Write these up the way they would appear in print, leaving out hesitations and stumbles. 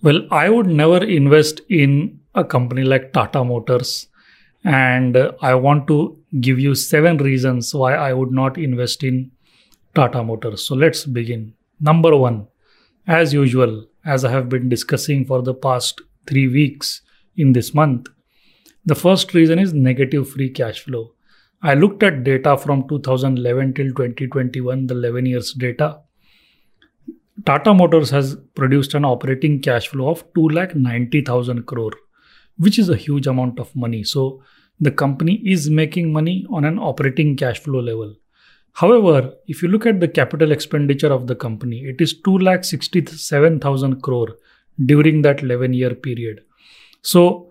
Well, I would never invest in a company like Tata Motors. And I want to give you 7 reasons why I would not invest in Tata Motors. So let's begin. Number one, as usual, as I have been discussing for the past 3 weeks in this month, the first reason is negative free cash flow. I looked at data from 2011 till 2021, the 11 years data. Tata Motors has produced an operating cash flow of 2,90,000 crore, which is a huge amount of money. So the company is making money on an operating cash flow level. However, if you look at the capital expenditure of the company, it is 2,67,000 crore during that 11-year period. So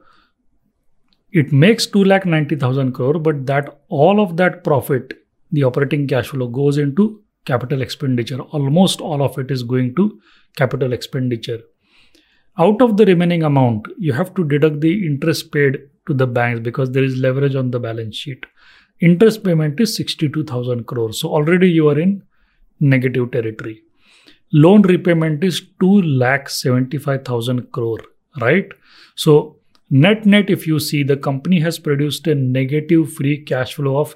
it makes 2,90,000 crore, but that all of that profit, the operating cash flow, goes into capital expenditure. Almost all of it is going to capital expenditure. Out of the remaining amount, you have to deduct the interest paid to the banks because there is leverage on the balance sheet. Interest payment is 62,000 crore. So already you are in negative territory. Loan repayment is 2,75,000 crore, right? So net, if you see, the company has produced a negative free cash flow of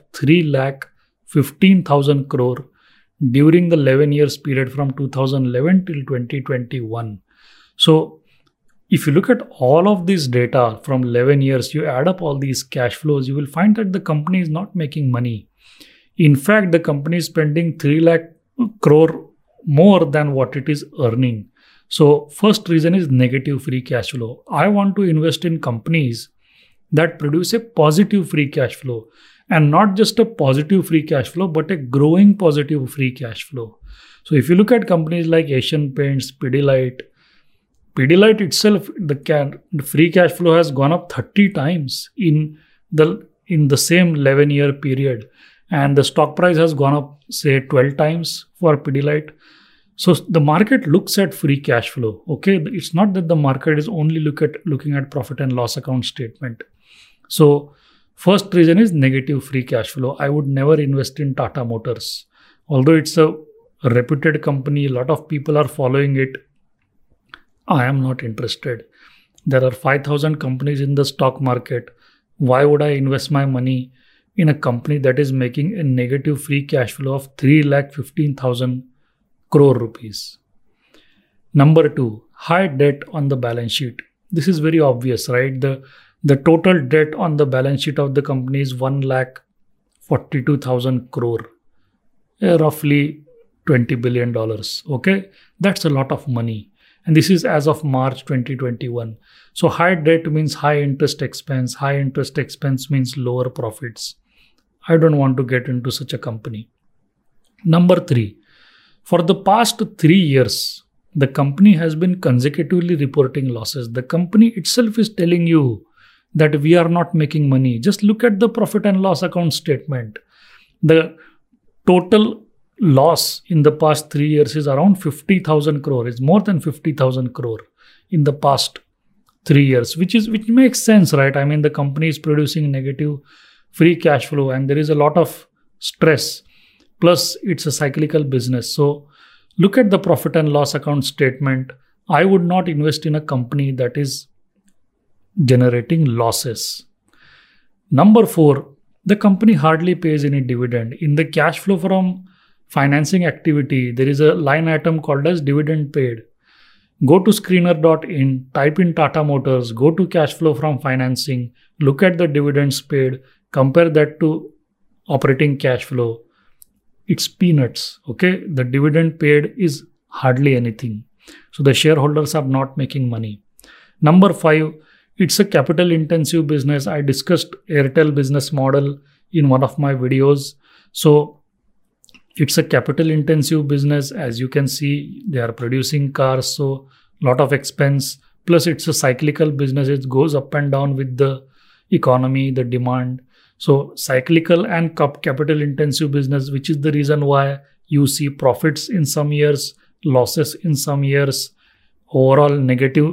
3,15,000 crore during the 11 years period from 2011 till 2021. So if you look at all of this data from 11 years, you add up all these cash flows, you will find that the company is not making money. In fact, the company is spending 3 lakh crore more than what it is earning. So first reason is negative free cash flow. I want to invest in companies that produce a positive free cash flow. And not just a positive free cash flow, but a growing positive free cash flow. So if you look at companies like Asian Paints, Pidilite itself, the free cash flow has gone up 30 times in the same 11-year period. And the stock price has gone up, say, 12 times for Pidilite. So the market looks at free cash flow. Okay, it's not that the market is only looking at profit and loss account statement. So first reason is negative free cash flow. I would never invest in Tata Motors. Although it's a reputed company, a lot of people are following it. I am not interested. There are 5,000 companies in the stock market. Why would I invest my money in a company that is making a negative free cash flow of 3,15,000 crore rupees? Number two, high debt on the balance sheet. This is very obvious, right? The total debt on the balance sheet of the company is 1,42,000 crore, roughly $20 billion. Okay, that's a lot of money. And this is as of March 2021. So high debt means high interest expense. High interest expense means lower profits. I don't want to get into such a company. Number three, for the past 3 years, the company has been consecutively reporting losses. The company itself is telling you that we are not making money. Just look at the profit and loss account statement. The total loss in the past 3 years is around 50,000 crore. It's more than 50,000 crore in the past 3 years, which makes sense, right? I mean, the company is producing negative free cash flow and there is a lot of stress. Plus, it's a cyclical business. So look at the profit and loss account statement. I would not invest in a company that is generating losses. Number four, the company hardly pays any dividend. In the cash flow from financing activity, there is a line item called as dividend paid. Go to screener.in, type in Tata Motors, go to cash flow from financing, look at the dividends paid, compare that to operating cash flow. It's peanuts, okay? The dividend paid is hardly anything. So the shareholders are not making money. Number five, it's a capital intensive business. I discussed Airtel business model in one of my videos. So it's a capital intensive business. As you can see, they are producing cars. So a lot of expense. Plus it's a cyclical business. It goes up and down with the economy, the demand. So cyclical and capital intensive business, which is the reason why you see profits in some years, losses in some years, overall negative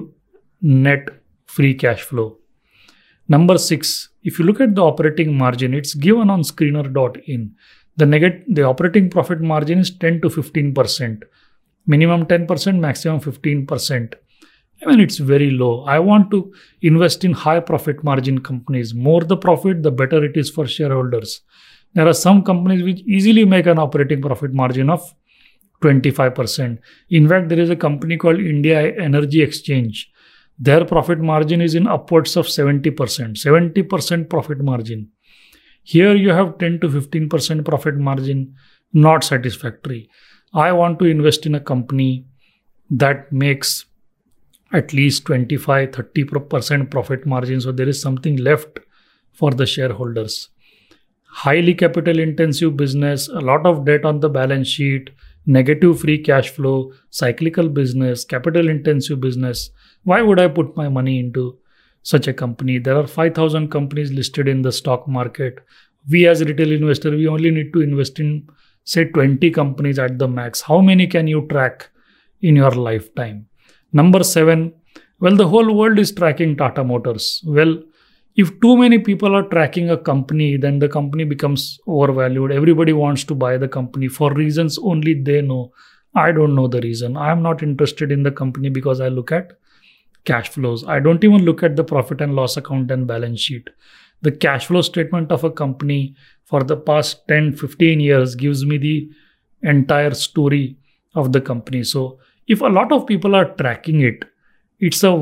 net free cash flow. Number six, if you look at the operating margin, it's given on screener.in. The operating profit margin is 10 to 15%, minimum 10%, maximum 15%. I mean, it's very low. I want to invest in high profit margin companies. More the profit, the better it is for shareholders. There are some companies which easily make an operating profit margin of 25%. In fact, there is a company called India Energy Exchange. Their profit margin is in upwards of 70%. 70% profit margin. Here you have 10 to 15% profit margin, not satisfactory. I want to invest in a company that makes at least 25-30% profit margin, so there is something left for the shareholders. Highly capital intensive business, a lot of debt on the balance sheet, negative free cash flow, cyclical business, capital intensive business. Why would I put my money into such a company? There are 5,000 companies listed in the stock market. We as retail investor, we only need to invest in say 20 companies at the max. How many can you track in your lifetime? Number 7, well, the whole world is tracking Tata Motors. Well, if too many people are tracking a company, then the company becomes overvalued. Everybody wants to buy the company for reasons only they know. I don't know the reason. I am not interested in the company because I look at cash flows. I don't even look at the profit and loss account and balance sheet. The cash flow statement of a company for the past 10, 15 years gives me the entire story of the company. So if a lot of people are tracking it, it's a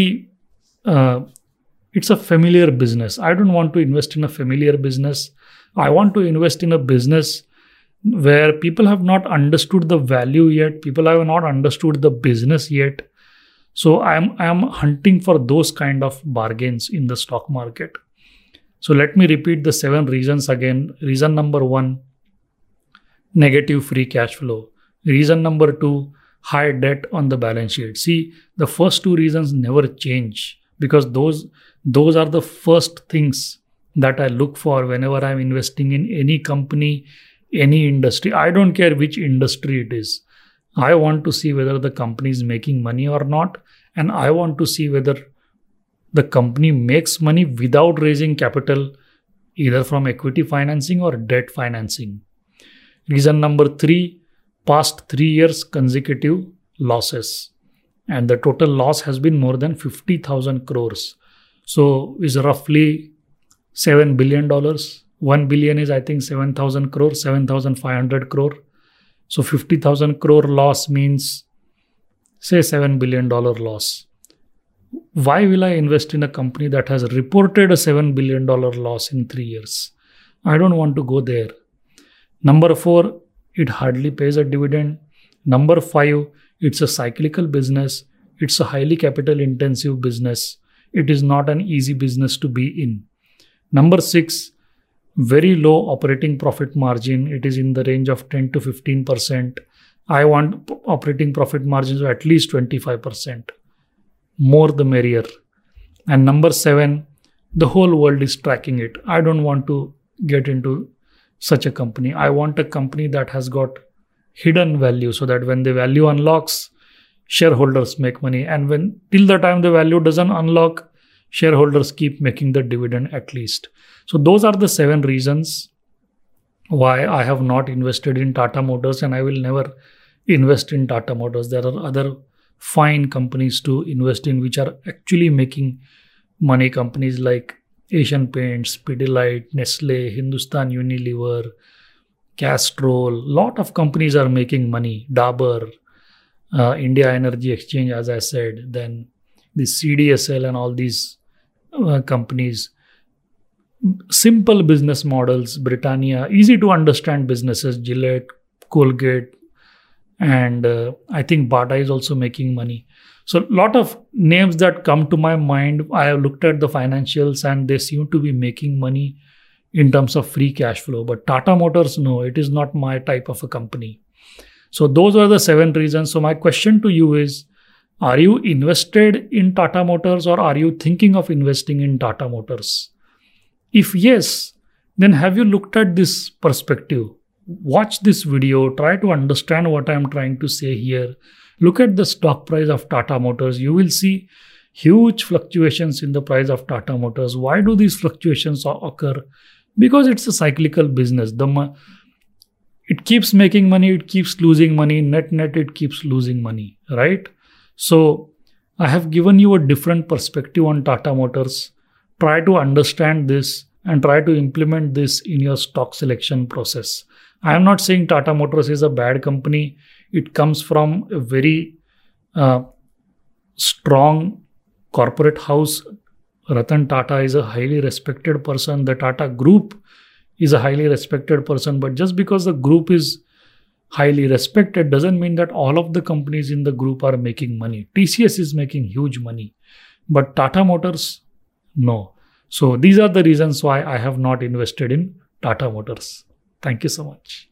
familiar business. I don't want to invest in a familiar business. I want to invest in a business where people have not understood the value yet. People have not understood the business yet. So I am hunting for those kind of bargains in the stock market. So let me repeat the 7 reasons again. Reason number 1, negative free cash flow. Reason number 2, high debt on the balance sheet. See, the first 2 reasons never change because those are the first things that I look for whenever I'm investing in any company, any industry. I don't care which industry it is. I want to see whether the company is making money or not, and I want to see whether the company makes money without raising capital, either from equity financing or debt financing. Reason number 3, past 3 years consecutive losses. And the total loss has been more than 50,000 crores. So is roughly $7 billion. 1 billion is I think 7,000 crores, 7,500 crore. So 50,000 crore loss means say $7 billion loss. Why will I invest in a company that has reported a $7 billion loss in 3 years? I don't want to go there. Number 4, it hardly pays a dividend. Number 5, it's a cyclical business. It's a highly capital intensive business. It is not an easy business to be in. Number 6, very low operating profit margin. It is in the range of 10 to 15%. I want operating profit margins of at least 25%. More the merrier. And number 7, the whole world is tracking it. I don't want to get into such a company. I want a company that has got hidden value so that when the value unlocks, shareholders make money. And when till the time the value doesn't unlock, shareholders keep making the dividend at least. So those are the 7 reasons why I have not invested in Tata Motors, and I will never invest in Tata Motors. There are other fine companies to invest in which are actually making money. Companies like Asian Paints, Pidilite, Nestle, Hindustan Unilever, Castrol. Lot of companies are making money. Dabur, India Energy Exchange, as I said, then the CDSL and all these companies. Simple business models, Britannia, easy to understand businesses, Gillette, Colgate, and I think Bata is also making money. So a lot of names that come to my mind, I have looked at the financials and they seem to be making money in terms of free cash flow. But Tata Motors, no, it is not my type of a company. So those are the 7 reasons. So my question to you is, are you invested in Tata Motors or are you thinking of investing in Tata Motors? If yes, then have you looked at this perspective? Watch this video, try to understand what I am trying to say here. Look at the stock price of Tata Motors. You will see huge fluctuations in the price of Tata Motors. Why do these fluctuations occur? Because it's a cyclical business. It keeps making money, it keeps losing money, net, it keeps losing money, right? So I have given you a different perspective on Tata Motors. Try to understand this and try to implement this in your stock selection process. I am not saying Tata Motors is a bad company. It comes from a very strong corporate house. Ratan Tata is a highly respected person. The Tata Group is a highly respected person. But just because the group is highly respected doesn't mean that all of the companies in the group are making money. TCS is making huge money, but Tata Motors, no. So these are the reasons why I have not invested in Tata Motors. Thank you so much.